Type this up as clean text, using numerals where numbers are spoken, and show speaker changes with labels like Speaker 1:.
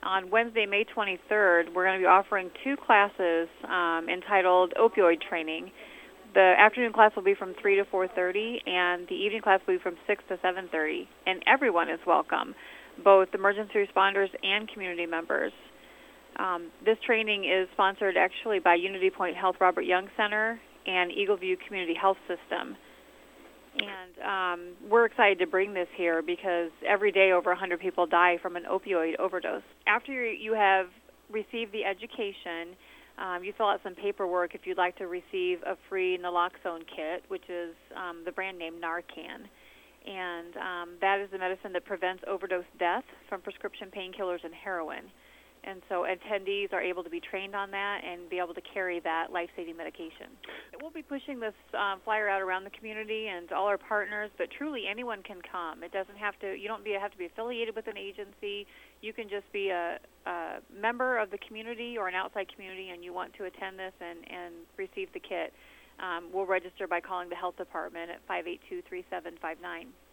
Speaker 1: on Wednesday, May 23rd, we're going to be offering 2 classes entitled Opioid Training. The afternoon class will be from 3 to 4:30, and the evening class will be from 6 to 7:30. And everyone is welcome, both emergency responders and community members. This training is sponsored actually by Unity Point Health Robert Young Center and Eagle View Community Health System. And we're excited to bring this here because every day over 100 people die from an opioid overdose. After you have received the education, you fill out some paperwork if you'd like to receive a free naloxone kit, which is the brand name Narcan. And that is the medicine that prevents overdose death from prescription painkillers and heroin. And so attendees are able to be trained on that and be able to carry that life-saving medication. We'll be pushing this flyer out around the community and all our partners, but truly anyone can come. It doesn't have to. You don't have to be affiliated with an agency. You can just be a member of the community or an outside community, and you want to attend this and receive the kit. We'll register by calling the health department at 582-3759.